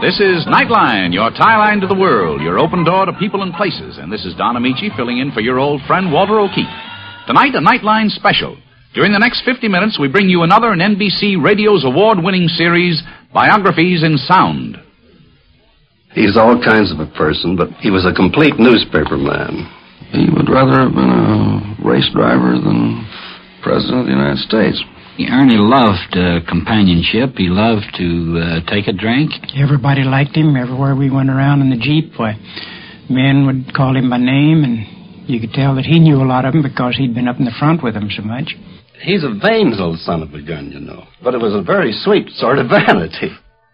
This is Nightline, your tie line to the world, your open door to people and places. And this is Don Amici filling in for your old friend Walter O'Keefe. Tonight, a Nightline special. During the next 50 minutes, we bring you another in NBC Radio's award-winning series, Biographies in Sound. He's all kinds of a person, but he was a complete newspaper man. He would rather have been a race driver than President of the United States. Ernie loved companionship. He loved to take a drink. Everybody liked him. Everywhere we went around in the Jeep, men would call him by name, and you could tell that he knew a lot of them because he'd been up in the front with them so much. He's a vain little son of a gun, you know. But it was a very sweet sort of vanity.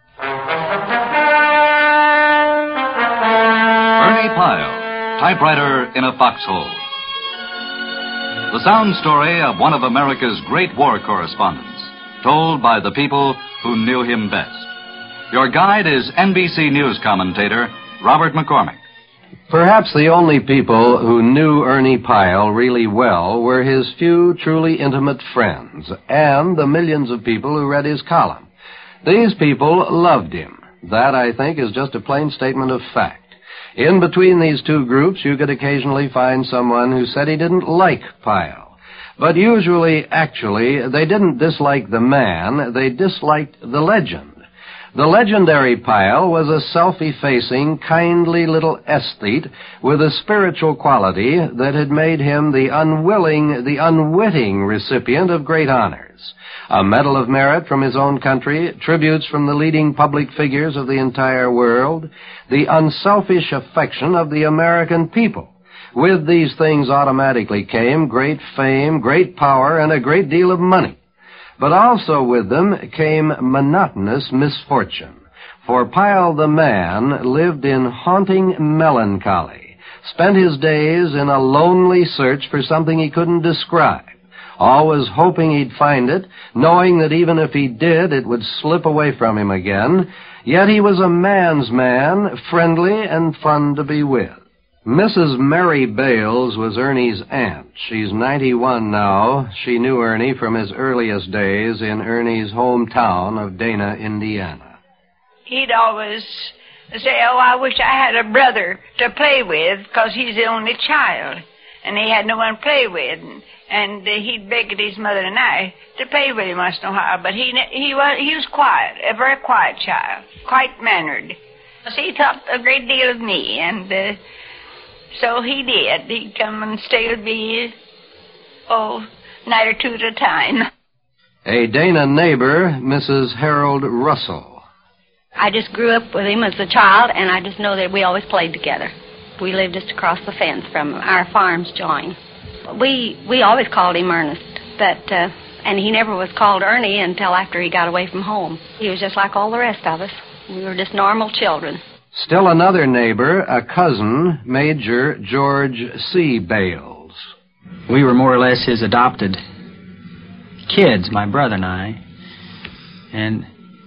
Ernie Pyle, typewriter in a foxhole. The sound story of one of America's great war correspondents, told by the people who knew him best. Your guide is NBC News commentator Robert McCormick. Perhaps the only people who knew Ernie Pyle really well were his few truly intimate friends and the millions of people who read his column. These people loved him. That, I think, is just a plain statement of fact. In between these two groups, you could occasionally find someone who said he didn't like Pyle. But usually, actually, they didn't dislike the man, they disliked the legend. The legendary Pyle was a self-effacing, kindly little aesthete with a spiritual quality that had made him the unwitting recipient of great honors. A Medal of Merit from his own country, tributes from the leading public figures of the entire world, the unselfish affection of the American people. With these things automatically came great fame, great power, and a great deal of money. But also with them came monotonous misfortune. For Pyle the man lived in haunting melancholy, spent his days in a lonely search for something he couldn't describe, always hoping he'd find it, knowing that even if he did, it would slip away from him again. Yet he was a man's man, friendly and fun to be with. Mrs. Mary Bales was Ernie's aunt. She's 91 now. She knew Ernie from his earliest days in Ernie's hometown of Dana, Indiana. He'd always say, "Oh, I wish I had a brother to play with, because he's the only child." And he had no one to play with. And he'd beg his mother and I to play with him once in a while. But he was quiet, a very quiet child, quite mannered. So he thought a great deal of me, and so he did. He'd come and stay with me, a night or two at a time. A Dana neighbor, Mrs. Harold Russell. I just grew up with him as a child, and I just know that we always played together. We lived just across the fence from our farm's joint. We always called him Ernest, and he never was called Ernie until after he got away from home. He was just like all the rest of us. We were just normal children. Still another neighbor, a cousin, Major George C. Bales. We were more or less his adopted kids, my brother and I. And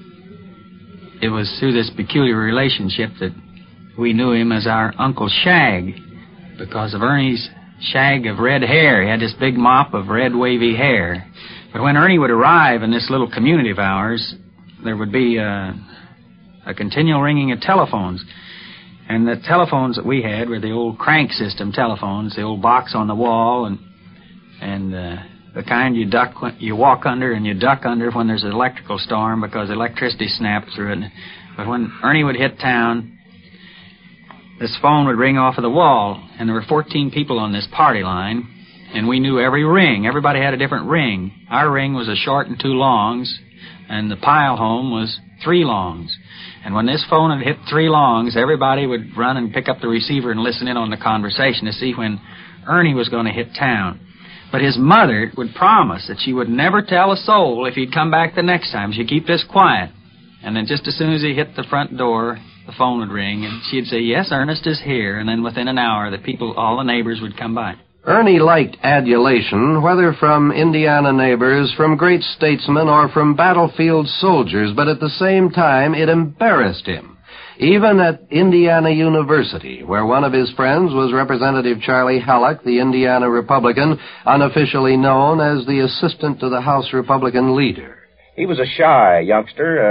it was through this peculiar relationship that we knew him as our Uncle Shag, because of Ernie's shag of red hair. He had this big mop of red wavy hair. But when Ernie would arrive in this little community of ours, there would be a continual ringing of telephones. And the telephones that we had were the old crank system telephones, the old box on the wall, and the kind you walk under and you duck under when there's an electrical storm because electricity snapped through it. But when Ernie would hit town, this phone would ring off of the wall, and there were 14 people on this party line, and we knew every ring. Everybody had a different ring. Our ring was a short and 2 longs, and the Pyle home was 3 longs. And when this phone had hit 3 longs, everybody would run and pick up the receiver and listen in on the conversation to see when Ernie was going to hit town. But his mother would promise that she would never tell a soul if he'd come back the next time. She'd keep this quiet. And then just as soon as he hit the front door, the phone would ring, and she'd say, "Yes, Ernest is here." And then within an hour, all the neighbors would come by. Ernie liked adulation, whether from Indiana neighbors, from great statesmen, or from battlefield soldiers, but at the same time, it embarrassed him. Even at Indiana University, where one of his friends was Representative Charlie Halleck, the Indiana Republican, unofficially known as the assistant to the House Republican leader. He was a shy youngster,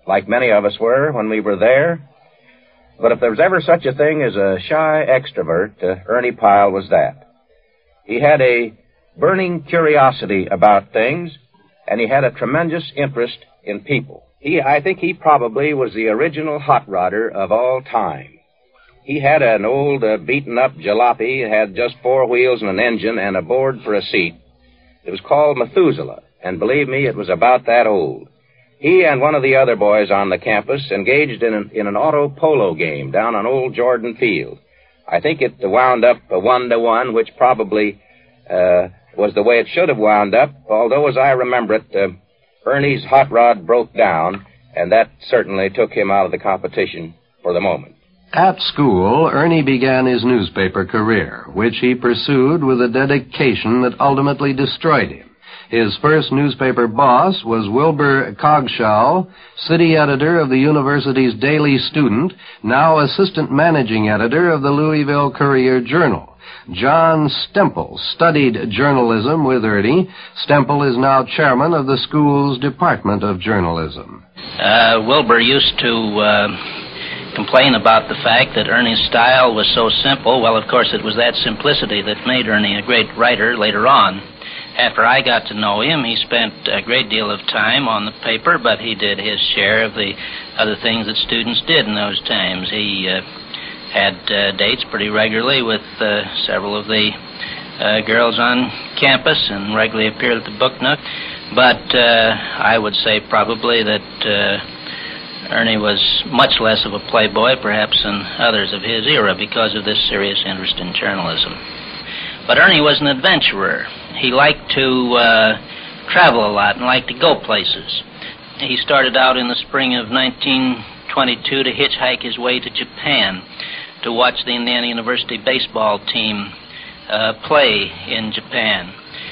like many of us were when we were there. But if there was ever such a thing as a shy extrovert, Ernie Pyle was that. He had a burning curiosity about things, and he had a tremendous interest in people. I think he probably was the original hot rodder of all time. He had an old beaten-up jalopy. It had just 4 wheels and an engine and a board for a seat. It was called Methuselah, and believe me, it was about that old. He and one of the other boys on the campus engaged in an auto polo game down on Old Jordan Field. I think it wound up 1-1, which probably was the way it should have wound up, although as I remember it, Ernie's hot rod broke down, and that certainly took him out of the competition for the moment. At school, Ernie began his newspaper career, which he pursued with a dedication that ultimately destroyed him. His first newspaper boss was Wilbur Cogshaw, city editor of the university's Daily Student, now assistant managing editor of the Louisville Courier-Journal. John Stemple studied journalism with Ernie. Stemple is now chairman of the school's Department of Journalism. Wilbur used to complain about the fact that Ernie's style was so simple. Well, of course, it was that simplicity that made Ernie a great writer later on. After I got to know him, he spent a great deal of time on the paper, but he did his share of the other things that students did in those times. He had dates pretty regularly with several of the girls on campus and regularly appeared at the Book Nook. But I would say probably that Ernie was much less of a playboy, perhaps, than others of his era because of this serious interest in journalism. But Ernie was an adventurer. He liked to travel a lot and liked to go places. He started out in the spring of 1922 to hitchhike his way to Japan to watch the Indiana University baseball team play in Japan.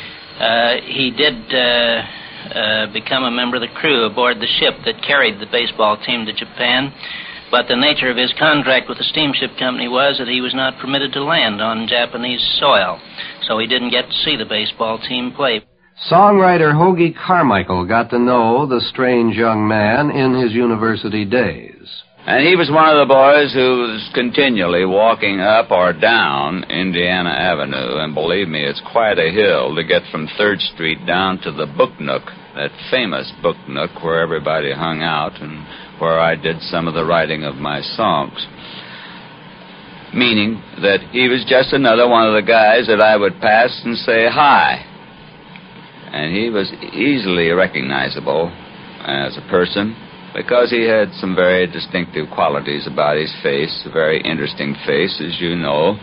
He did become a member of the crew aboard the ship that carried the baseball team to Japan, but the nature of his contract with the steamship company was that he was not permitted to land on Japanese soil, so he didn't get to see the baseball team play. Songwriter Hoagy Carmichael got to know the strange young man in his university days. And he was one of the boys who was continually walking up or down Indiana Avenue. And believe me, it's quite a hill to get from 3rd Street down to the Book Nook, that famous Book Nook where everybody hung out and where I did some of the writing of my songs. Meaning that he was just another one of the guys that I would pass and say hi. And he was easily recognizable as a person, because he had some very distinctive qualities about his face, a very interesting face, as you know.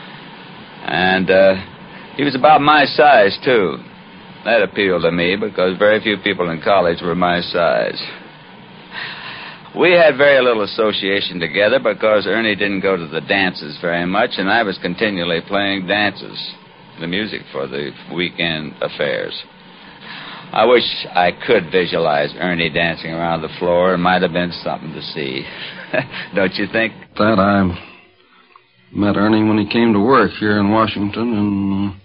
And he was about my size, too. That appealed to me, because very few people in college were my size. We had very little association together, because Ernie didn't go to the dances very much, and I was continually playing dances, the music for the weekend affairs. I wish I could visualize Ernie dancing around the floor. It might have been something to see. Don't you think? That I met Ernie when he came to work here in Washington in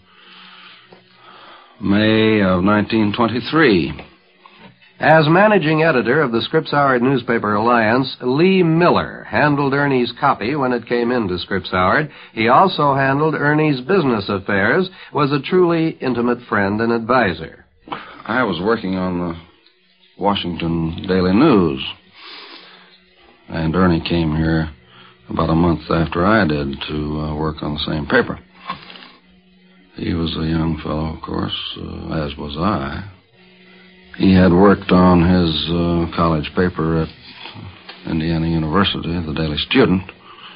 May of 1923. As managing editor of the Scripps-Howard Newspaper Alliance, Lee Miller handled Ernie's copy when it came into Scripps-Howard. He also handled Ernie's business affairs, was a truly intimate friend and advisor. I was working on the Washington Daily News, and Ernie came here about a month after I did to work on the same paper. He was a young fellow, of course, as was I. He had worked on his college paper at Indiana University, the Daily Student,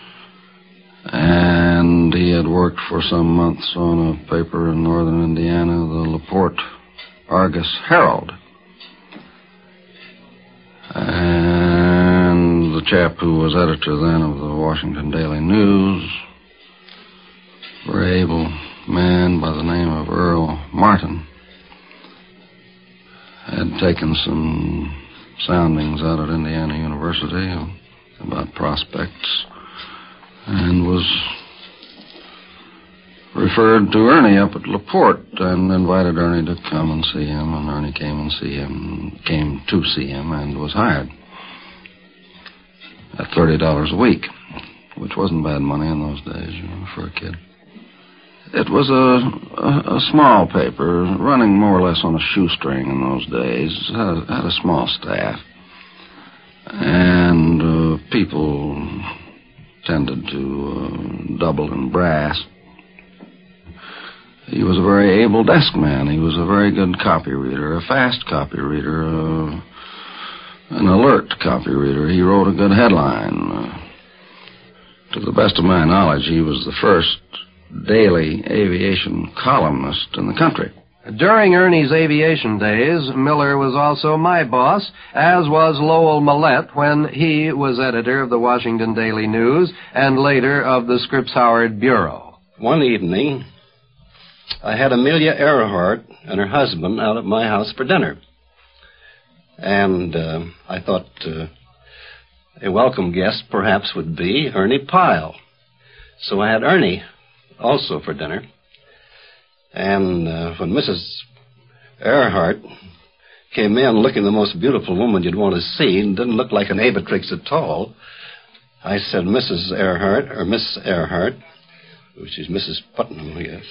and he had worked for some months on a paper in northern Indiana, the LaPorte Argus Herald. And the chap who was editor then of the Washington Daily News, a very able man by the name of Earl Martin, had taken some soundings out at Indiana University about prospects and was referred to Ernie up at LaPorte and invited Ernie to come and see him, and Ernie came to see him and was hired. at $30 a week, which wasn't bad money in those days, for a kid. It was a small paper, running more or less on a shoestring in those days. Had a small staff. And people tended to double in brass. He was a very able desk man. He was a very good copy reader, a fast copy reader, an alert copy reader. He wrote a good headline. To the best of my knowledge, he was the first daily aviation columnist in the country. During Ernie's aviation days, Miller was also my boss, as was Lowell Millette when he was editor of the Washington Daily News and later of the Scripps Howard Bureau. One evening, I had Amelia Earhart and her husband out at my house for dinner. And I thought a welcome guest perhaps would be Ernie Pyle. So I had Ernie also for dinner. And when Mrs. Earhart came in looking the most beautiful woman you'd want to see and didn't look like an aviatrix at all, I said, Mrs. Earhart, or Miss Earhart, which is Mrs. Putnam, I guess,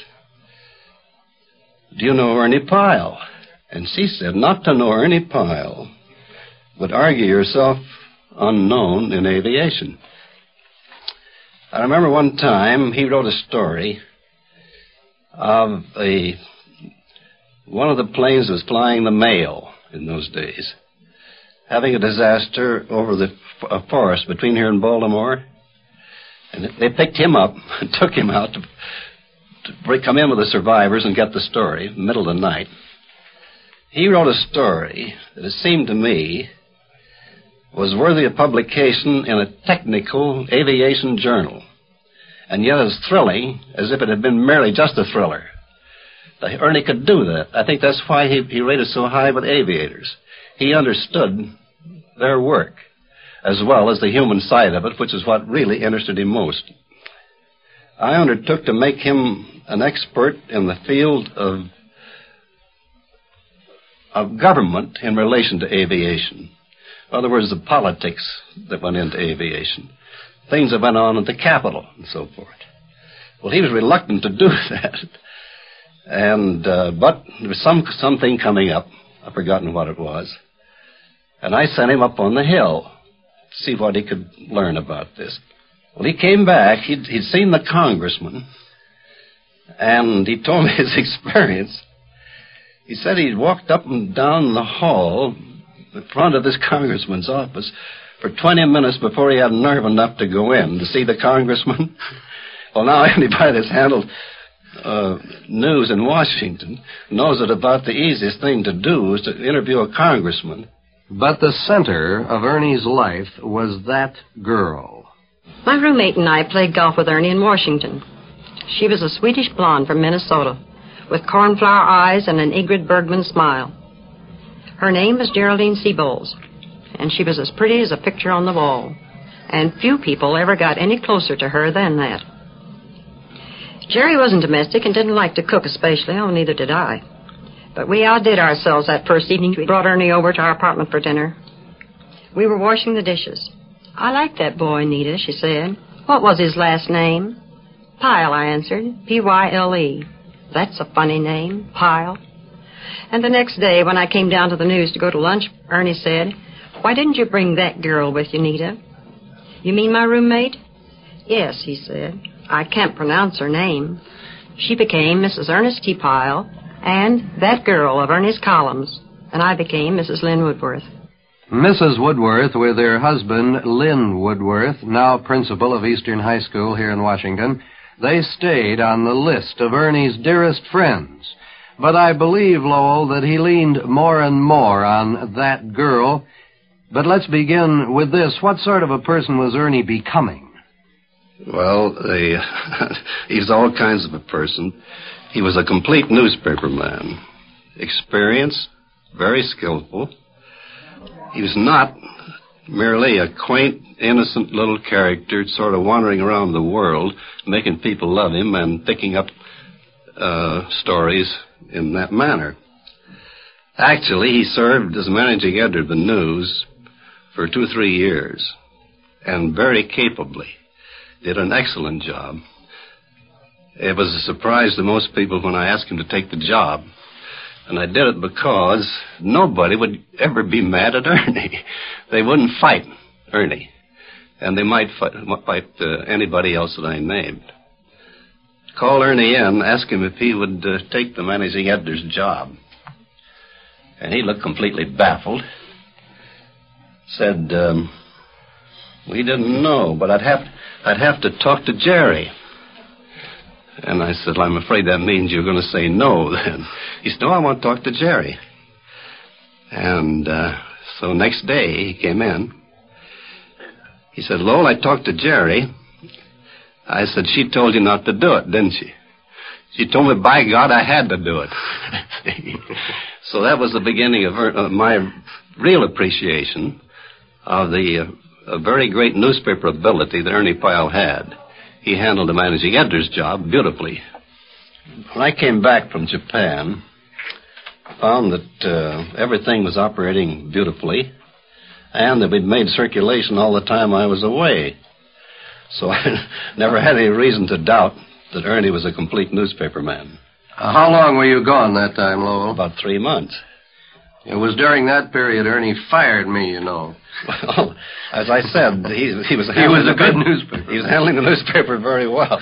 do you know Ernie Pyle? And she said, not to know Ernie Pyle, but argue yourself unknown in aviation. I remember one time he wrote a story of one of the planes was flying the mail in those days, having a disaster over the forest between here and Baltimore. And they picked him up and took him out to come in with the survivors and get the story, middle of the night. He wrote a story that it seemed to me was worthy of publication in a technical aviation journal, and yet as thrilling as if it had been merely just a thriller. Ernie could do that. I think that's why he rated so high with aviators. He understood their work, as well as the human side of it, which is what really interested him most. I undertook to make him an expert in the field of government in relation to aviation. In other words, the politics that went into aviation, things that went on at the Capitol and so forth. Well, he was reluctant to do that. And but there was something coming up. I've forgotten what it was. And I sent him up on the hill to see what he could learn about this. Well, he came back. He'd seen the congressman, and he told me his experience. He said he'd walked up and down the hall in front of this congressman's office for 20 minutes before he had nerve enough to go in to see the congressman. Well, now anybody that's handled news in Washington knows that about the easiest thing to do is to interview a congressman. But the center of Ernie's life was that girl. My roommate and I played golf with Ernie in Washington. She was a Swedish blonde from Minnesota, with cornflower eyes and an Ingrid Bergman smile. Her name was Geraldine Seaboles, and she was as pretty as a picture on the wall, and few people ever got any closer to her than that. Jerry wasn't domestic and didn't like to cook especially, oh, neither did I. But we outdid ourselves that first evening. We brought Ernie over to our apartment for dinner. We were washing the dishes. I like that boy, Nita, she said. What was his last name? Pyle, I answered. P-Y-L-E. That's a funny name, Pyle. And the next day, when I came down to the news to go to lunch, Ernie said, why didn't you bring that girl with you, Nita? You mean my roommate? Yes, he said. I can't pronounce her name. She became Mrs. Ernest T. Pyle and that girl of Ernie's columns, and I became Mrs. Lynn Woodworth. Mrs. Woodworth, with her husband, Lynn Woodworth, now principal of Eastern High School here in Washington, they stayed on the list of Ernie's dearest friends. But I believe, Lowell, that he leaned more and more on that girl. But let's begin with this. What sort of a person was Ernie becoming? Well, he's all kinds of a person. He was a complete newspaper man. Experienced, very skillful. He was not merely a quaint, innocent little character sort of wandering around the world, making people love him and picking up stories in that manner. Actually, he served as managing editor of the News for 2 or 3 years. and very capably. Did an excellent job. It was a surprise to most people when I asked him to take the job. And I did it because nobody would ever be mad at Ernie. They wouldn't fight Ernie. And they might fight anybody else that I named. Called Ernie in, asked him if he would take the managing editor's job. And he looked completely baffled. Said, we didn't know, but I'd have to talk to Jerry. And I said, I'm afraid that means you're going to say no then. He said, no, I want to talk to Jerry. And so next day he came in. He said, Lowell, I talked to Jerry. I said, she told you not to do it, didn't she? She told me, by God, I had to do it. So that was the beginning of my real appreciation of the very great newspaper ability that Ernie Pyle had. He handled the managing editor's job beautifully. When I came back from Japan, I found that everything was operating beautifully and that we'd made circulation all the time I was away. So I never had any reason to doubt that Ernie was a complete newspaper man. How long were you gone that time, Lowell? About 3 months. It was during that period Ernie fired me, you know. Well, as I said, he was a good newspaper. He was handling the newspaper very well.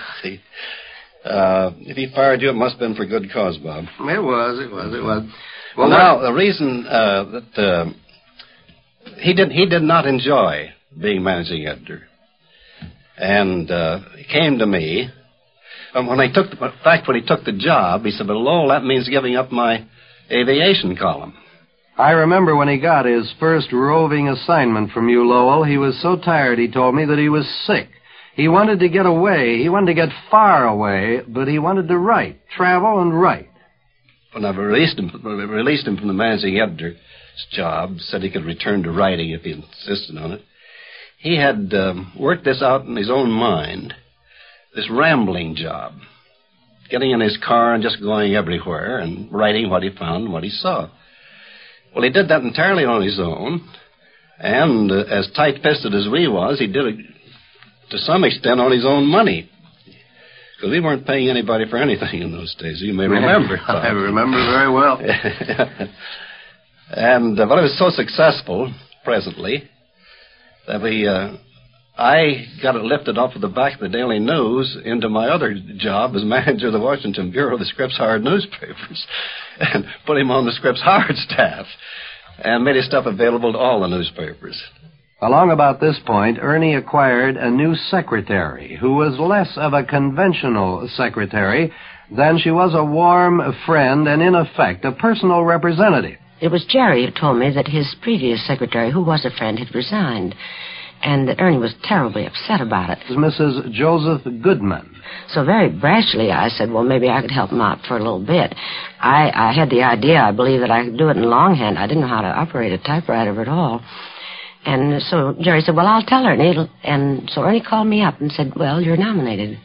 If he fired you, it must have been for good cause, Bob. It was. Well, now, the reason that he did not enjoy being managing editor. And he came to me. When he took the job, he said, "But Lowell, that means giving up my aviation column." I remember when he got his first roving assignment from you, Lowell, he was so tired, he told me, that he was sick. He wanted to get away. He wanted to get far away, but he wanted to write, travel and write. When I released him from the managing editor's job, said he could return to writing if he insisted on it, he had worked this out in his own mind, this rambling job, getting in his car and just going everywhere and writing what he found and what he saw. Well, he did that entirely on his own, and as tight-fisted as we was, he did it to some extent on his own money, because we weren't paying anybody for anything in those days. You may remember. I remember very well. And but it was so successful, presently, that I got it lifted off of the back of the Daily News into my other job as manager of the Washington Bureau of the Scripps Howard newspapers, and put him on the Scripps Howard staff, and made his stuff available to all the newspapers. Along about this point, Ernie acquired a new secretary who was less of a conventional secretary than she was a warm friend and, in effect, a personal representative. It was Jerry who told me that his previous secretary, who was a friend, had resigned, and that Ernie was terribly upset about it. It was Mrs. Joseph Goodman. So very brashly, I said, well, maybe I could help him out for a little bit. I had the idea, I believe, that I could do it in longhand. I didn't know how to operate a typewriter at all. And so Jerry said, well, I'll tell Ernie. And so Ernie called me up and said, well, you're nominated.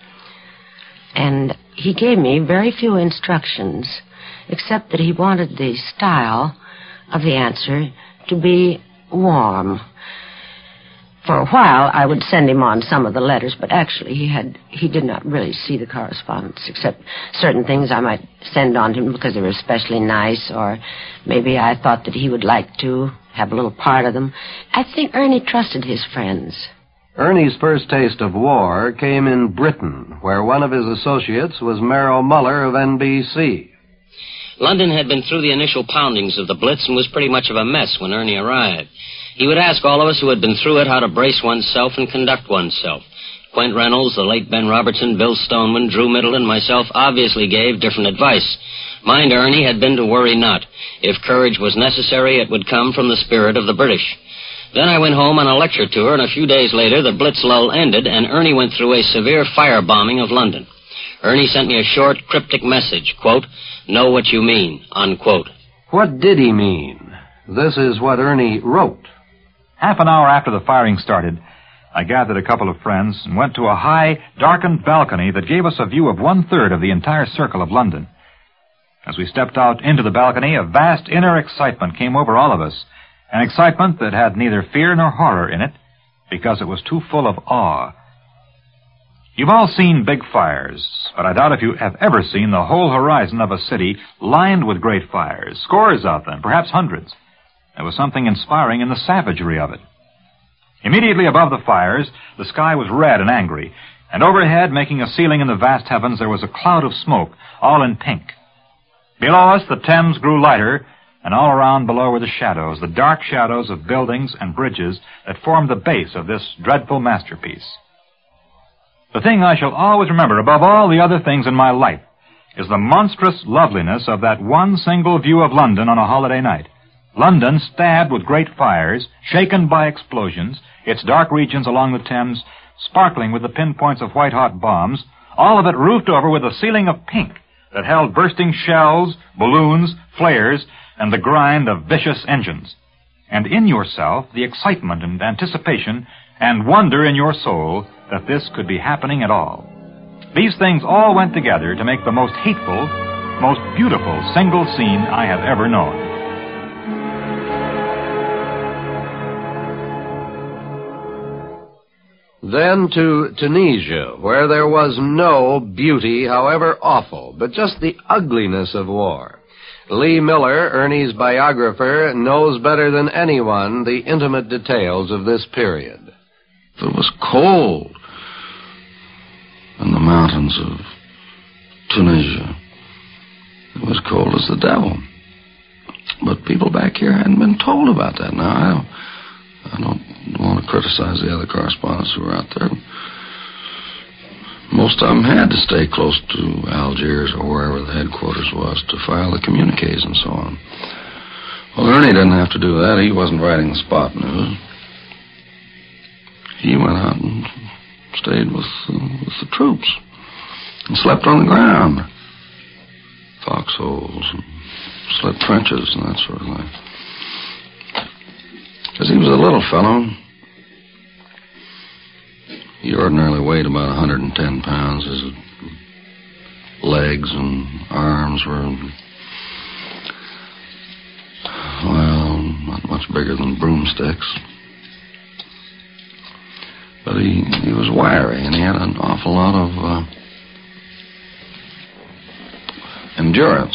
And he gave me very few instructions, except that he wanted the style of the answer to be warm. For a while, I would send him on some of the letters, but actually he did not really see the correspondence, except certain things I might send on to him because they were especially nice, or maybe I thought that he would like to have a little part of them. I think Ernie trusted his friends. Ernie's first taste of war came in Britain, where one of his associates was Merrill Muller of NBC. London had been through the initial poundings of the Blitz and was pretty much of a mess when Ernie arrived. He would ask all of us who had been through it how to brace oneself and conduct oneself. Quint Reynolds, the late Ben Robertson, Bill Stoneman, Drew Middleton, myself obviously gave different advice. Mine to Ernie had been to worry not. If courage was necessary, it would come from the spirit of the British. Then I went home on a lecture tour, and a few days later the Blitz lull ended, and Ernie went through a severe firebombing of London. Ernie sent me a short, cryptic message, quote, know what you mean, unquote. What did he mean? This is what Ernie wrote. Half an hour after the firing started, I gathered a couple of friends and went to a high, darkened balcony that gave us a view of 1/3 of the entire circle of London. As we stepped out into the balcony, a vast inner excitement came over all of us, an excitement that had neither fear nor horror in it, because it was too full of awe. You've all seen big fires, but I doubt if you have ever seen the whole horizon of a city lined with great fires, scores of them, perhaps hundreds. There was something inspiring in the savagery of it. Immediately above the fires, the sky was red and angry, and overhead, making a ceiling in the vast heavens, there was a cloud of smoke, all in pink. Below us, the Thames grew lighter, and all around below were the shadows, the dark shadows of buildings and bridges that formed the base of this dreadful masterpiece. The thing I shall always remember above all the other things in my life is the monstrous loveliness of that one single view of London on a holiday night. London stabbed with great fires, shaken by explosions, its dark regions along the Thames sparkling with the pinpoints of white-hot bombs, all of it roofed over with a ceiling of pink that held bursting shells, balloons, flares, and the grind of vicious engines. And in yourself, the excitement and anticipation and wonder in your soul that this could be happening at all. These things all went together to make the most hateful, most beautiful single scene I have ever known. Then to Tunisia, where there was no beauty, however awful, but just the ugliness of war. Lee Miller, Ernie's biographer, knows better than anyone the intimate details of this period. It was cold in the mountains of Tunisia. It was cold as the devil. But people back here hadn't been told about that. Now, I don't want to criticize the other correspondents who were out there. Most of them had to stay close to Algiers or wherever the headquarters was to file the communiques and so on. Well, Ernie didn't have to do that. He wasn't writing the spot news. He went out and stayed with the troops and slept on the ground. Foxholes and slit trenches and that sort of thing. Because he was a little fellow. He ordinarily weighed about 110 pounds. His legs and arms were, well, not much bigger than broomsticks. But he was wiry, and he had an awful lot of endurance.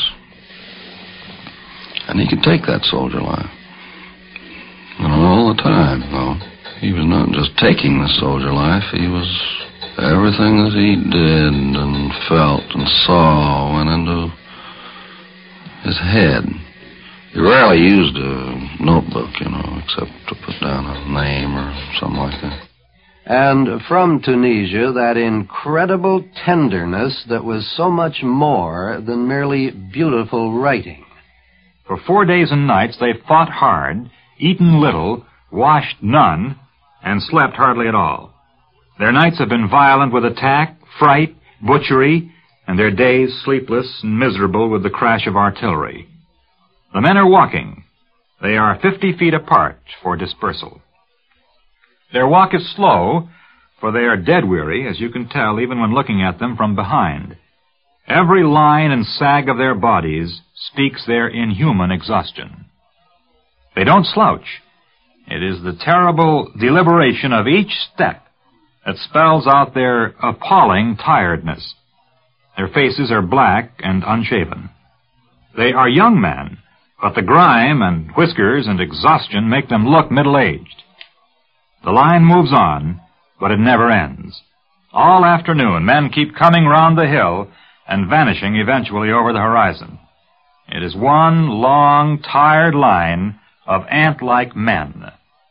And he could take that soldier life. And all the time, though. He was not just taking the soldier life. He was everything that he did and felt and saw went into his head. He rarely used a notebook, except to put down a name or something like that. And from Tunisia, that incredible tenderness that was so much more than merely beautiful writing. For 4 days and nights they fought hard, eaten little, washed none, and slept hardly at all. Their nights have been violent with attack, fright, butchery, and their days sleepless and miserable with the crash of artillery. The men are walking. They are 50 feet apart for dispersal. Their walk is slow, for they are dead weary, as you can tell even when looking at them from behind. Every line and sag of their bodies speaks their inhuman exhaustion. They don't slouch. It is the terrible deliberation of each step that spells out their appalling tiredness. Their faces are black and unshaven. They are young men, but the grime and whiskers and exhaustion make them look middle-aged. The line moves on, but it never ends. All afternoon, men keep coming round the hill and vanishing eventually over the horizon. It is one long, tired line of ant-like men.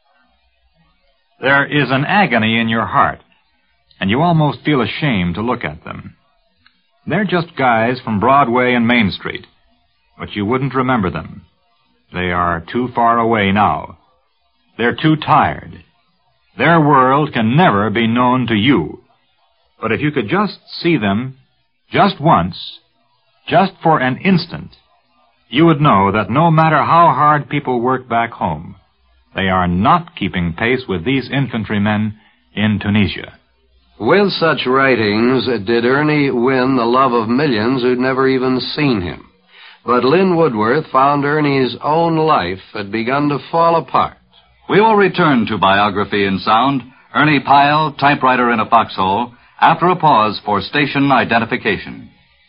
There is an agony in your heart, and you almost feel ashamed to look at them. They're just guys from Broadway and Main Street, but you wouldn't remember them. They are too far away now. They're too tired. Their world can never be known to you. But if you could just see them, just once, just for an instant, you would know that no matter how hard people work back home, they are not keeping pace with these infantrymen in Tunisia. With such writings, did Ernie win the love of millions who'd never even seen him. But Lynn Woodworth found Ernie's own life had begun to fall apart. We will return to Biography in Sound Ernie Pyle, typewriter in a foxhole, after a pause for station identification.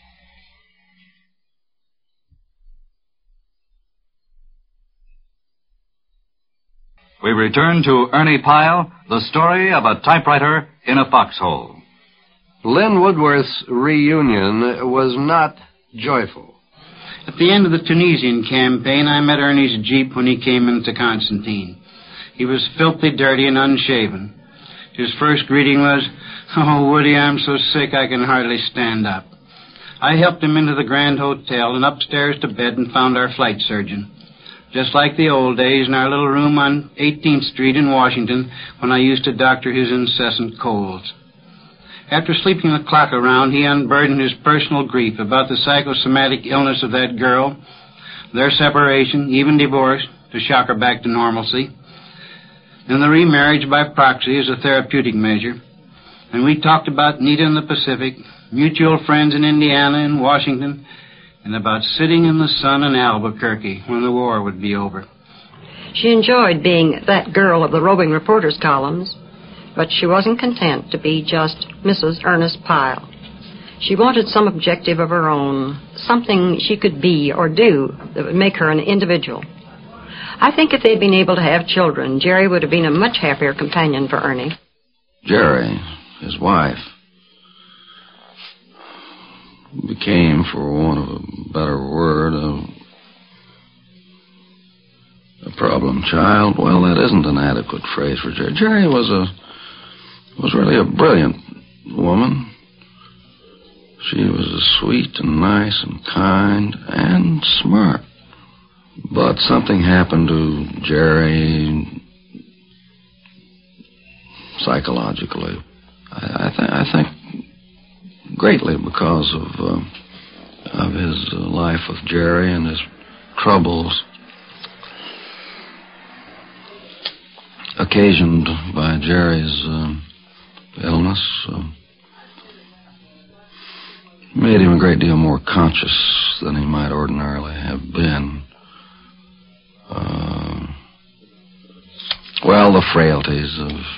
We return to Ernie Pyle, the story of a typewriter in a foxhole. Lynn Woodworth's reunion was not joyful. At the end of the Tunisian campaign, I met Ernie's Jeep when he came into Constantine. He was filthy dirty and unshaven. His first greeting was, "Oh, Woody, I'm so sick I can hardly stand up." I helped him into the Grand Hotel and upstairs to bed and found our flight surgeon. Just like the old days in our little room on 18th Street in Washington when I used to doctor his incessant colds. After sleeping the clock around, he unburdened his personal grief about the psychosomatic illness of that girl, their separation, even divorce, to shock her back to normalcy, and the remarriage by proxy as a therapeutic measure. And we talked about Nita in the Pacific, mutual friends in Indiana and Washington, and about sitting in the sun in Albuquerque when the war would be over. She enjoyed being that girl of the roving reporters' columns, but she wasn't content to be just Mrs. Ernest Pyle. She wanted some objective of her own, something she could be or do that would make her an individual. I think if they'd been able to have children, Jerry would have been a much happier companion for Ernie. Jerry, his wife, became, for want of a better word, a problem child. Well, that isn't an adequate phrase for Jerry. Jerry was really a brilliant woman. She was sweet and nice and kind and smart. But something happened to Jerry psychologically. I think greatly because of his life with Jerry and his troubles occasioned by Jerry's illness. Made him a great deal more conscious than he might ordinarily have been. The frailties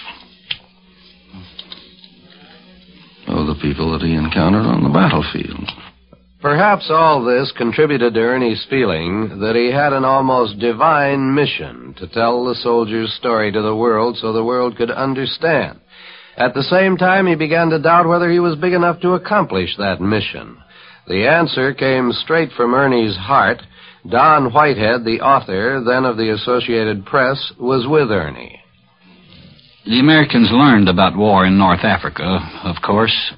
of the people that he encountered on the battlefield. Perhaps all this contributed to Ernie's feeling that he had an almost divine mission to tell the soldier's story to the world so the world could understand. At the same time, he began to doubt whether he was big enough to accomplish that mission. The answer came straight from Ernie's heart. Don Whitehead, the author, then of the Associated Press, was with Ernie. The Americans learned about war in North Africa, of course.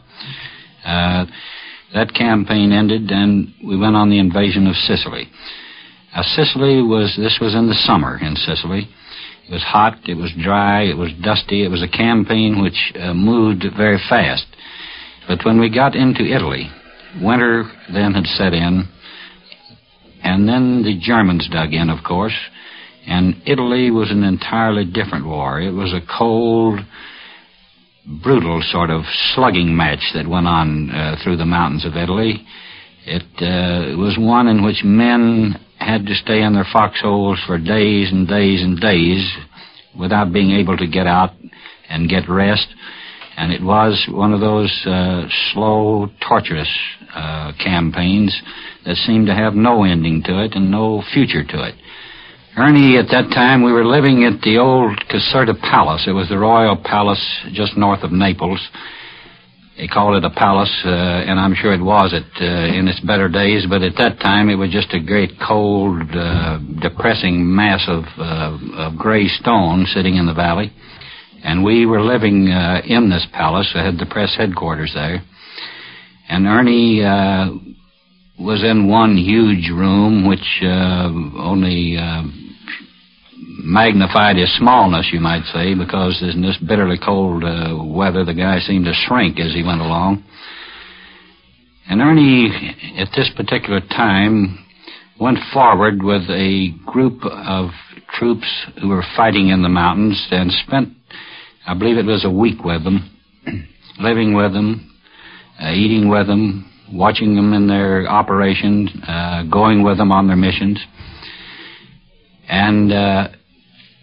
That campaign ended, and we went on the invasion of Sicily. This was in the summer in Sicily. It was hot, it was dry, it was dusty. It was a campaign which moved very fast. But when we got into Italy, winter then had set in, and then the Germans dug in, of course, and Italy was an entirely different war. It was a cold, brutal sort of slugging match that went on through the mountains of Italy. It was one in which men had to stay in their foxholes for days and days and days without being able to get out and get rest. And it was one of those slow, torturous campaigns that seemed to have no ending to it and no future to it. Ernie, at that time, we were living at the old Caserta Palace. It was the royal palace just north of Naples. They called it a palace, and I'm sure it was in its better days, but at that time it was just a great cold, depressing mass of gray stone sitting in the valley. And we were living in this palace. I had the press headquarters there. And Ernie was in one huge room which only magnified his smallness, you might say, because in this bitterly cold weather, the guy seemed to shrink as he went along. And Ernie, at this particular time, went forward with a group of troops who were fighting in the mountains and spent, I believe it was a week with them, living with them, eating with them, watching them in their operations, going with them on their missions. And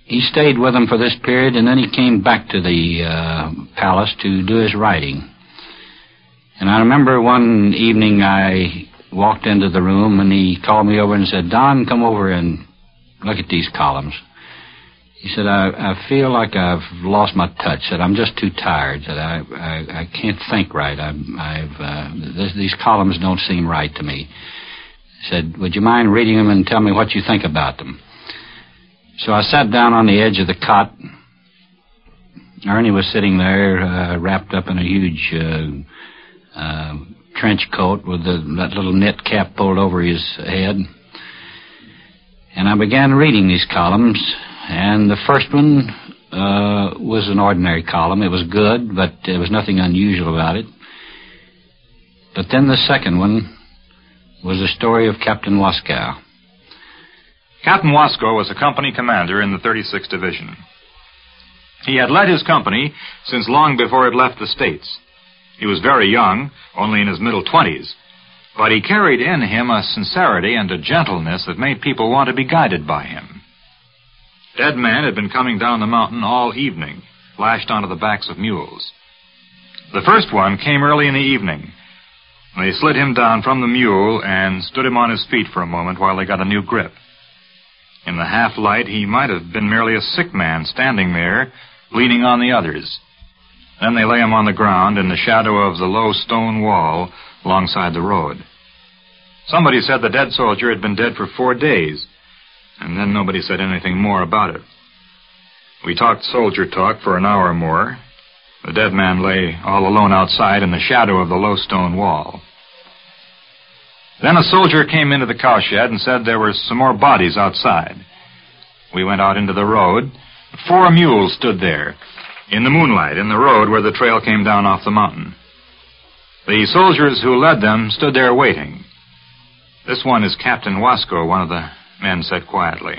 he stayed with them for this period, and then he came back to the palace to do his writing. And I remember one evening I walked into the room, and he called me over and said, "Don, come over and look at these columns." He said, I feel like I've lost my touch. Said, I'm just too tired. Said, I can't think right. These columns don't seem right to me. He said, would you mind reading them and tell me what you think about them? So I sat down on the edge of the cot. Ernie was sitting there, wrapped up in a huge trench coat with that little knit cap pulled over his head. And I began reading these columns. And the first one was an ordinary column. It was good, but there was nothing unusual about it. But then the second one was the story of Captain Wascow. Captain Wascow was a company commander in the 36th Division. He had led his company since long before it left the States. He was very young, only in his middle 20s, but he carried in him a sincerity and a gentleness that made people want to be guided by him. Dead men had been coming down the mountain all evening, lashed onto the backs of mules. The first one came early in the evening. They slid him down from the mule and stood him on his feet for a moment while they got a new grip. In the half-light, he might have been merely a sick man standing there, leaning on the others. Then they lay him on the ground in the shadow of the low stone wall alongside the road. Somebody said the dead soldier had been dead for 4 days, and then nobody said anything more about it. We talked soldier talk for an hour or more. The dead man lay all alone outside in the shadow of the low stone wall. Then a soldier came into the cowshed and said there were some more bodies outside. We went out into the road. 4 mules stood there, in the moonlight, in the road where the trail came down off the mountain. The soldiers who led them stood there waiting. This one is Captain Wascow, one of the men said quietly.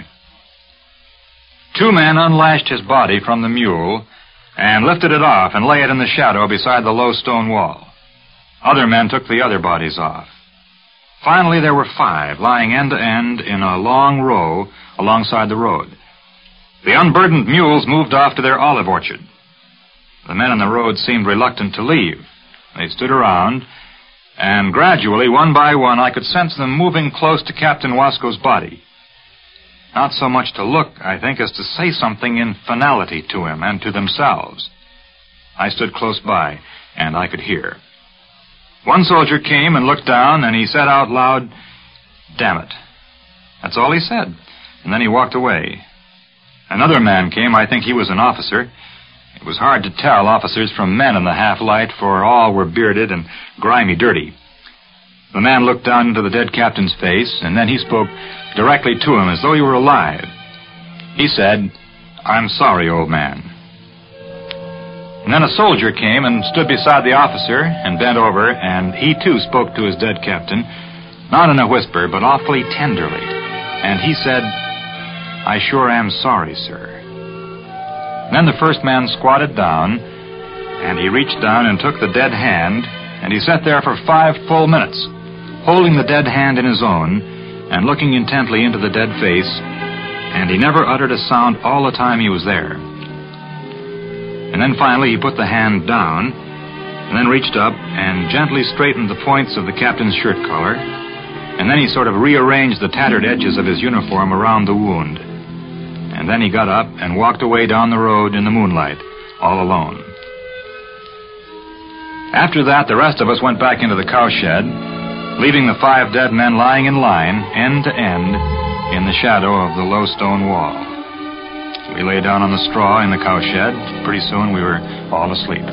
2 men unlashed his body from the mule and lifted it off and lay it in the shadow beside the low stone wall. Other men took the other bodies off. Finally, there were 5 lying end to end in a long row alongside the road. The unburdened mules moved off to their olive orchard. The men on the road seemed reluctant to leave. They stood around, and gradually, one by one, I could sense them moving close to Captain Wascow's body. Not so much to look, I think, as to say something in finality to him and to themselves. I stood close by, and I could hear. One soldier came and looked down, and he said out loud, "Damn it." That's all he said, and then he walked away. Another man came. I think he was an officer. It was hard to tell officers from men in the half-light, for all were bearded and grimy dirty. The man looked down into the dead captain's face, and then he spoke directly to him as though he were alive. He said, "I'm sorry, old man." And then a soldier came and stood beside the officer and bent over, and he too spoke to his dead captain, not in a whisper, but awfully tenderly. And he said, "I sure am sorry, sir." And then the first man squatted down, and he reached down and took the dead hand, and he sat there for 5 full minutes, holding the dead hand in his own and looking intently into the dead face, and he never uttered a sound all the time he was there. And then finally he put the hand down, and then reached up and gently straightened the points of the captain's shirt collar, and then he sort of rearranged the tattered edges of his uniform around the wound. And then he got up and walked away down the road in the moonlight, all alone. After that, the rest of us went back into the cowshed, leaving the 5 dead men lying in line, end to end, in the shadow of the low stone wall. We lay down on the straw in the cowshed. Pretty soon we were all asleep.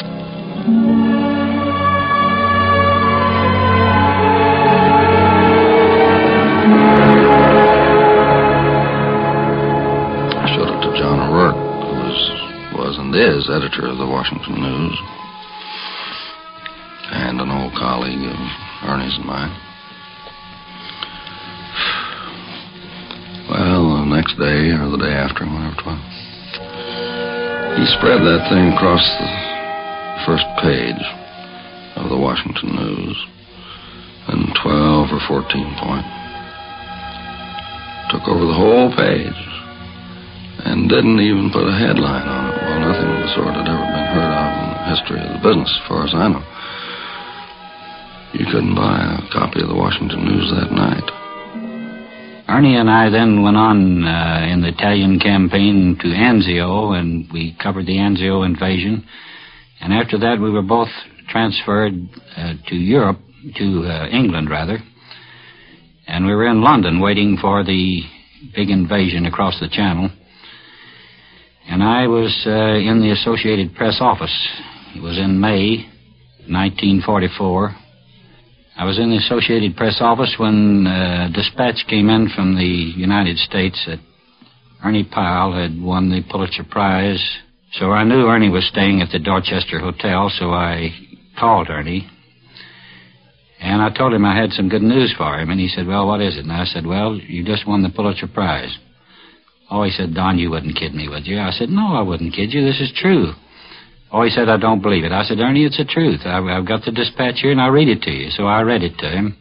I showed it to John O'Rourke, who was and is editor of the Washington News, and an old colleague of Ernie's and mine. Well, the next day or the day after, whenever it was, he spread that thing across the first page of the Washington News in 12 or 14 point. Took over the whole page. and didn't even put a headline on it. Well, nothing of the sort had ever been heard of in the history of the business, as far as I know. You couldn't buy a copy of the Washington News that night. Ernie and I then went on in the Italian campaign to Anzio, and we covered the Anzio invasion. And after that, we were both transferred to Europe, to England, rather. And we were in London waiting for the big invasion across the Channel. And I was in the Associated Press office. It was in May 1944. I was in the Associated Press office when a dispatch came in from the United States that Ernie Pyle had won the Pulitzer Prize. So I knew Ernie was staying at the Dorchester Hotel, so I called Ernie. And I told him I had some good news for him. And he said, well, what is it? And I said, well, you just won the Pulitzer Prize. Oh, he said, Don, you wouldn't kid me, would you? I said, no, I wouldn't kid you. This is true. Oh, he said, I don't believe it. I said, Ernie, it's the truth. I've got the dispatch here, and I'll read it to you. So I read it to him.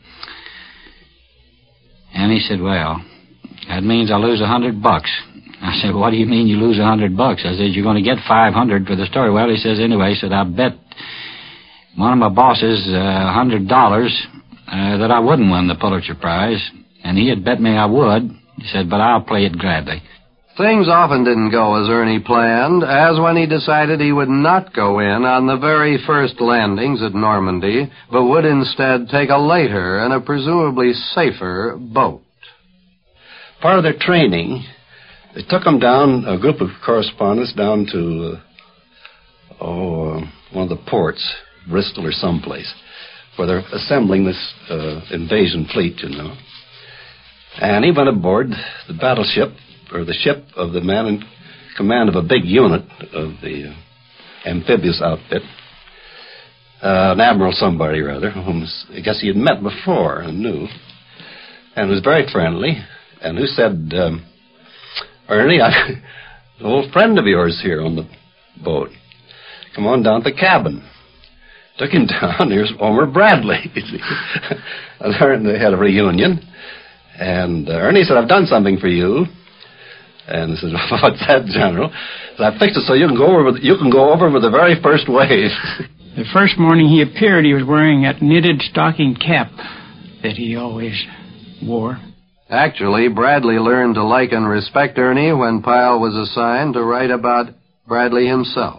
And he said, well, that means I lose $100. I said, what do you mean you lose $100? I said, you're going to get $500 for the story. Well, he says, anyway, he said, I bet one of my bosses $100 that I wouldn't win the Pulitzer Prize. And he had bet me I would. He said, but I'll play it gladly. Things often didn't go as Ernie planned, as when he decided he would not go in on the very first landings at Normandy, but would instead take a later and a presumably safer boat. Part of their training, they took them down, a group of correspondents, down to, one of the ports, Bristol or someplace, where they're assembling this invasion fleet, you know. And he went aboard the battleship, or the ship of the man in command of a big unit of the amphibious outfit, an admiral somebody, rather, whom I guess he had met before and knew, and was very friendly, and who said, Ernie, an old friend of yours here on the boat. Come on down to the cabin. Took him down. Here's Homer Bradley. And they had a reunion. And Ernie said, I've done something for you. And he said, what's that, General? I fixed it so you can go over with the very first wave. The first morning he appeared, he was wearing that knitted stocking cap that he always wore. Actually, Bradley learned to like and respect Ernie when Pyle was assigned to write about Bradley himself.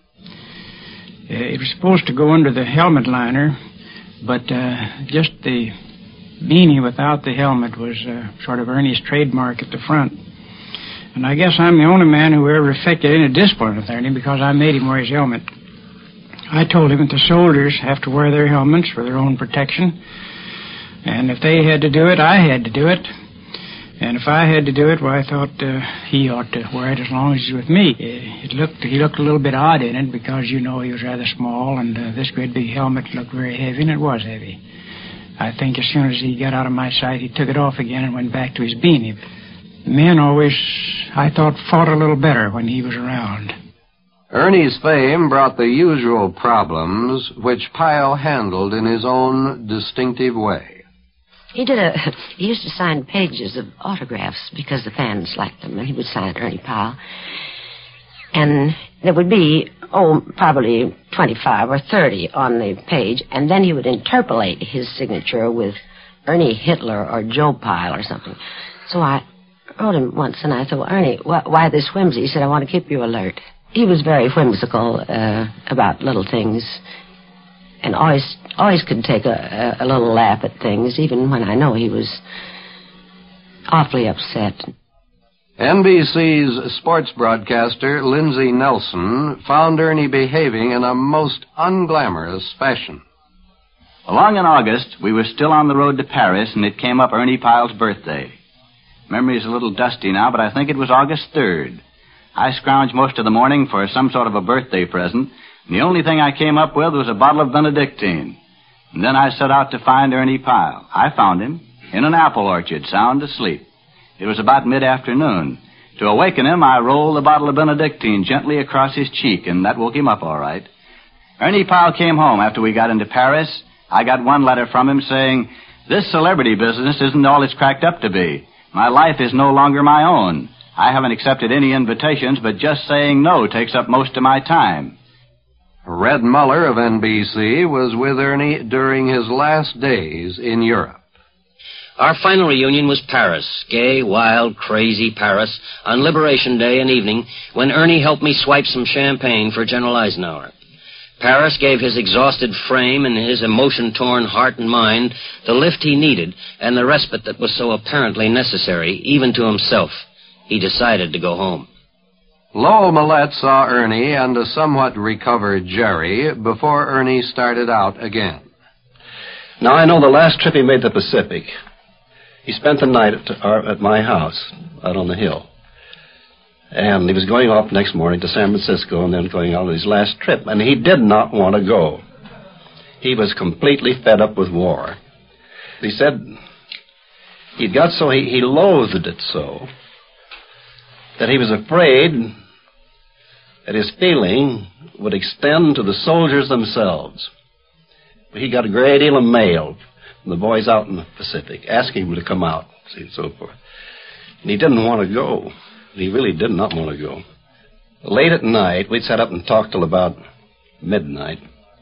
It was supposed to go under the helmet liner, but just the beanie without the helmet was sort of Ernie's trademark at the front. And I guess I'm the only man who ever affected any discipline with Ernie because I made him wear his helmet. I told him that the soldiers have to wear their helmets for their own protection. And if they had to do it, I had to do it. And if I had to do it, well, I thought he ought to wear it as long as he's with me. He looked a little bit odd in it because, you know, he was rather small, and this great big helmet looked very heavy, and it was heavy. I think as soon as he got out of my sight, he took it off again and went back to his beanie. Men always, I thought, fought a little better when he was around. Ernie's fame brought the usual problems, which Pyle handled in his own distinctive way. He used to sign pages of autographs because the fans liked them, and he would sign Ernie Pyle. And there would be, probably 25 or 30 on the page, and then he would interpolate his signature with Ernie Hitler or Joe Pyle or something. So I wrote him once, and I thought, well, Ernie, why this whimsy? He said, I want to keep you alert. He was very whimsical about little things, and always could take a little laugh at things, even when I know he was awfully upset. NBC's sports broadcaster, Lindsey Nelson, found Ernie behaving in a most unglamorous fashion. Along in August, we were still on the road to Paris, and it came up Ernie Pyle's birthday. Memory's a little dusty now, but I think it was August 3rd. I scrounged most of the morning for some sort of a birthday present, and the only thing I came up with was a bottle of Benedictine. And then I set out to find Ernie Pyle. I found him in an apple orchard, sound asleep. It was about mid-afternoon. To awaken him, I rolled the bottle of Benedictine gently across his cheek, and that woke him up all right. Ernie Pyle came home after we got into Paris. I got one letter from him saying, "This celebrity business isn't all it's cracked up to be. My life is no longer my own. I haven't accepted any invitations, but just saying no takes up most of my time. Red Muller of NBC was with Ernie during his last days in Europe. Our final reunion was Paris, gay, wild, crazy Paris, on Liberation Day and evening, when Ernie helped me swipe some champagne for General Eisenhower. Paris gave his exhausted frame and his emotion-torn heart and mind the lift he needed and the respite that was so apparently necessary, even to himself. He decided to go home. Lowell Millette saw Ernie and a somewhat recovered Jerry before Ernie started out again. Now, I know the last trip he made to the Pacific, he spent the night at my house out on the hill. And he was going off next morning to San Francisco and then going on his last trip. And he did not want to go. He was completely fed up with war. He said he got so, he loathed it so, that he was afraid that his feeling would extend to the soldiers themselves. He got a great deal of mail from the boys out in the Pacific asking him to come out, see, and so forth. And he didn't want to go. He really did not want to go. Late at night, we'd sat up and talked till about midnight.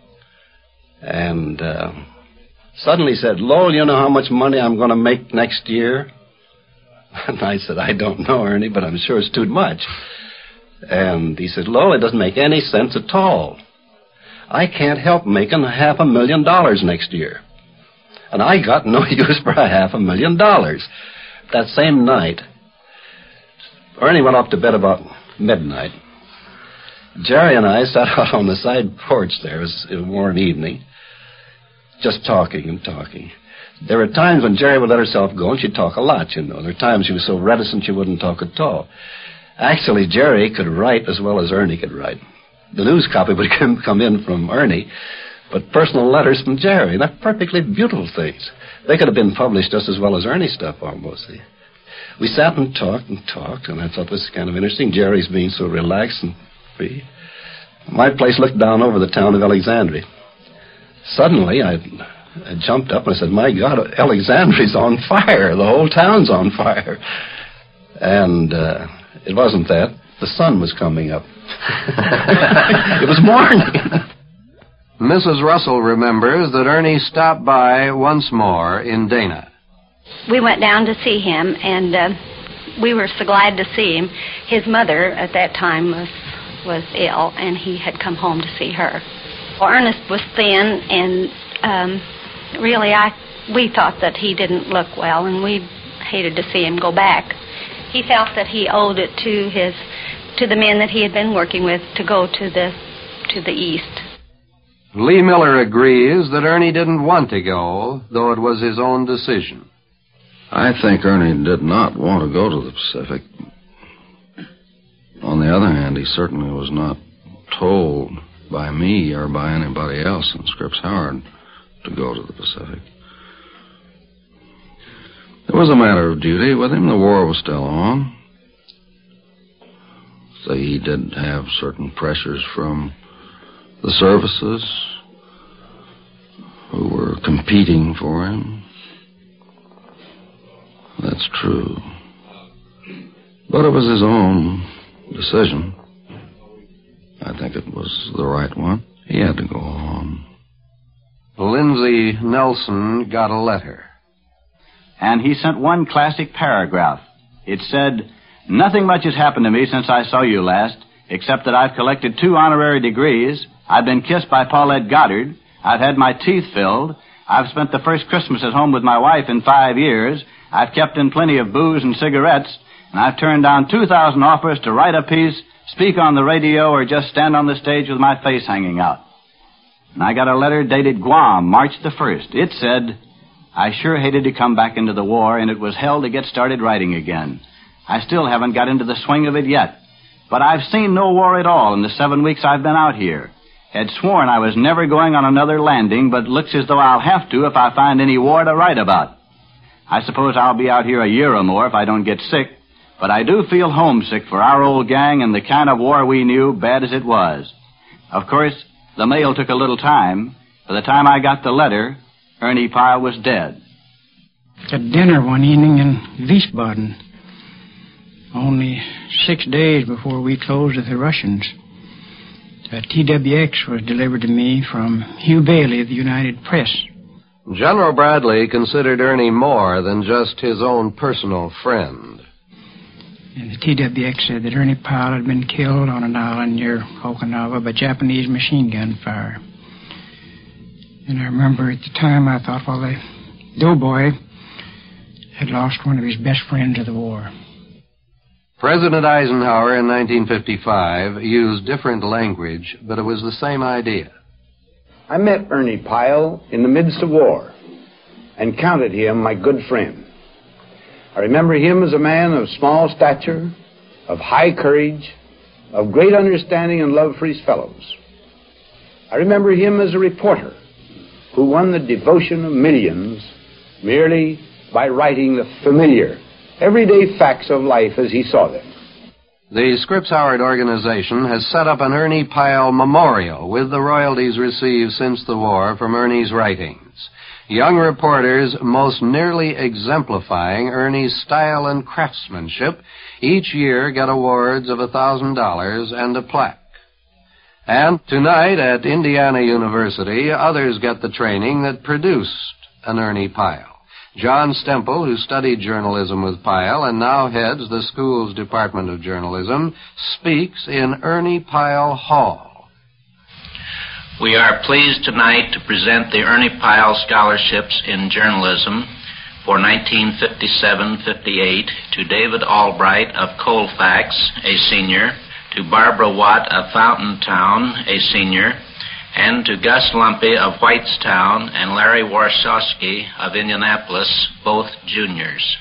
And suddenly he said, Lowell, you know how much money I'm going to make next year? And I said, I don't know, Ernie, but I'm sure it's too much. And he said, Lowell, it doesn't make any sense at all. I can't help making $500,000 next year. And I got no use for $500,000. That same night, Ernie went off to bed about midnight. Jerry and I sat out on the side porch there. It was a warm evening, just talking and talking. There were times when Jerry would let herself go, and she'd talk a lot, you know. There were times she was so reticent she wouldn't talk at all. Actually, Jerry could write as well as Ernie could write. The news copy would come in from Ernie, but personal letters from Jerry. They're perfectly beautiful things. They could have been published just as well as Ernie stuff almost. See? We sat and talked, and I thought this was kind of interesting. Jerry's being so relaxed and free. My place looked down over the town of Alexandria. Suddenly, I jumped up and I said, my God, Alexandria's on fire. The whole town's on fire. And it wasn't that. The sun was coming up. It was morning. Mrs. Russell remembers that Ernie stopped by once more in Dana. We went down to see him, and we were so glad to see him. His mother at that time was ill, and he had come home to see her. Well, Ernest was thin, and really we thought that he didn't look well, and we hated to see him go back. He felt that he owed it to the men that he had been working with to go to the east. Lee Miller agrees that Ernie didn't want to go, though it was his own decision. I think Ernie did not want to go to the Pacific. On the other hand, he certainly was not told by me or by anybody else in Scripps Howard to go to the Pacific. It was a matter of duty with him. The war was still on. So he did have certain pressures from the services who were competing for him. That's true. But it was his own decision. I think it was the right one. He had to go on. Lindsay Nelson got a letter. And he sent one classic paragraph. It said, nothing much has happened to me since I saw you last, except that I've collected 2 honorary degrees. I've been kissed by Paulette Goddard. I've had my teeth filled. I've spent the first Christmas at home with my wife in 5 years. I've kept in plenty of booze and cigarettes. And I've turned down 2,000 offers to write a piece, speak on the radio, or just stand on the stage with my face hanging out. And I got a letter dated Guam, March the 1st. It said, I sure hated to come back into the war, and it was hell to get started writing again. I still haven't got into the swing of it yet. But I've seen no war at all in the 7 weeks I've been out here. Had sworn I was never going on another landing, but looks as though I'll have to if I find any war to write about. I suppose I'll be out here a year or more if I don't get sick, but I do feel homesick for our old gang and the kind of war we knew, bad as it was. Of course, the mail took a little time. By the time I got the letter, Ernie Pyle was dead. At dinner one evening in Wiesbaden, only 6 days before we closed with the Russians. A TWX was delivered to me from Hugh Bailey of the United Press. General Bradley considered Ernie more than just his own personal friend. And the TWX said that Ernie Pyle had been killed on an island near Okinawa by Japanese machine gun fire. And I remember at the time I thought, well, the doughboy had lost one of his best friends of the war. President Eisenhower in 1955 used different language, but it was the same idea. I met Ernie Pyle in the midst of war and counted him my good friend. I remember him as a man of small stature, of high courage, of great understanding and love for his fellows. I remember him as a reporter who won the devotion of millions merely by writing the familiar, everyday facts of life as he saw them. The Scripps Howard organization has set up an Ernie Pyle memorial with the royalties received since the war from Ernie's writings. Young reporters most nearly exemplifying Ernie's style and craftsmanship each year get awards of $1,000 and a plaque. And tonight at Indiana University, others get the training that produced an Ernie Pyle. John Stemple, who studied journalism with Pyle and now heads the school's Department of Journalism, speaks in Ernie Pyle Hall. We are pleased tonight to present the Ernie Pyle Scholarships in Journalism for 1957-58 to David Albright of Colfax, a senior, to Barbara Watt of Fountaintown, a senior, and to Gus Lumpy of Whitestown and Larry Warshawski of Indianapolis, both juniors.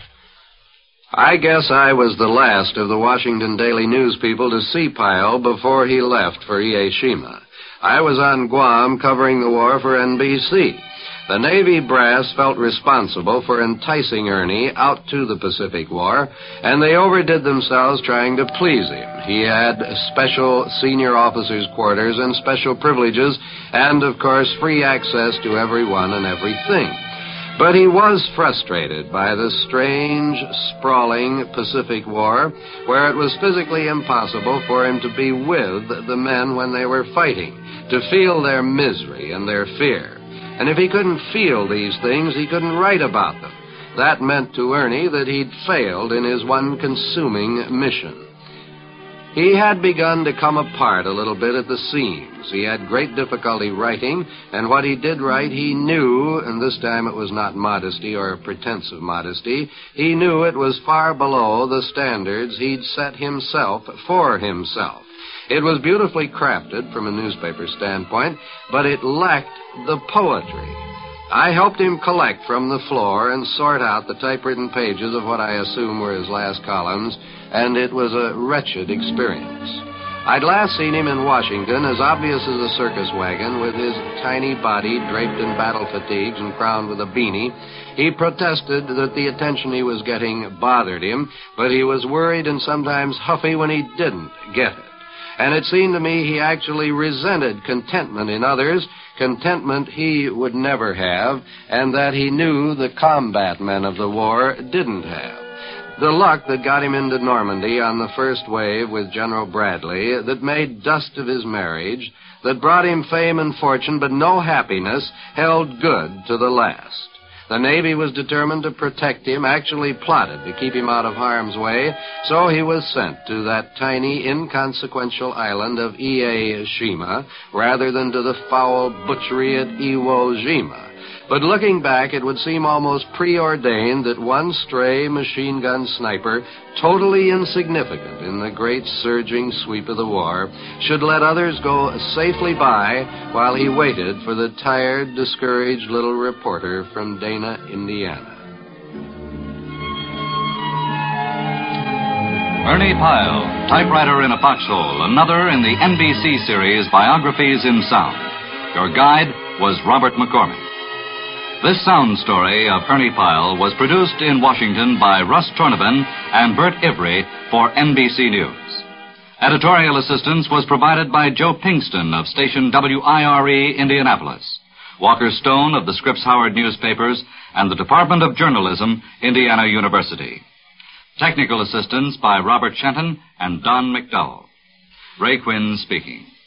I guess I was the last of the Washington Daily News people to see Pyle before he left for Ieshima. I was on Guam covering the war for NBC. The Navy brass felt responsible for enticing Ernie out to the Pacific War, and they overdid themselves trying to please him. He had special senior officers' quarters and special privileges, and, of course, free access to everyone and everything. But he was frustrated by the strange, sprawling Pacific War, where it was physically impossible for him to be with the men when they were fighting, to feel their misery and their fear. And if he couldn't feel these things, he couldn't write about them. That meant to Ernie that he'd failed in his one-consuming mission. He had begun to come apart a little bit at the seams. He had great difficulty writing, and what he did write he knew, and this time it was not modesty or a pretense of modesty, he knew it was far below the standards he'd set himself for himself. It was beautifully crafted from a newspaper standpoint, but it lacked the poetry. I helped him collect from the floor and sort out the typewritten pages of what I assume were his last columns, and it was a wretched experience. I'd last seen him in Washington, as obvious as a circus wagon, with his tiny body draped in battle fatigues and crowned with a beanie. He protested that the attention he was getting bothered him, but he was worried and sometimes huffy when he didn't get it. And it seemed to me he actually resented contentment in others, contentment he would never have, and that he knew the combat men of the war didn't have. The luck that got him into Normandy on the first wave with General Bradley, that made dust of his marriage, that brought him fame and fortune but no happiness, held good to the last. The Navy was determined to protect him, actually plotted to keep him out of harm's way, so he was sent to that tiny, inconsequential island of Ieshima rather than to the foul butchery at Iwo Jima. But looking back, it would seem almost preordained that one stray machine gun sniper, totally insignificant in the great surging sweep of the war, should let others go safely by while he waited for the tired, discouraged little reporter from Dana, Indiana. Ernie Pyle, Typewriter in a Foxhole, another in the NBC series Biographies in Sound. Your guide was Robert McCormick. This sound story of Ernie Pyle was produced in Washington by Russ Tornabin and Bert Ivry for NBC News. Editorial assistance was provided by Joe Pinkston of station WIRE Indianapolis, Walker Stone of the Scripps Howard newspapers, and the Department of Journalism, Indiana University. Technical assistance by Robert Shenton and Don McDowell. Ray Quinn speaking.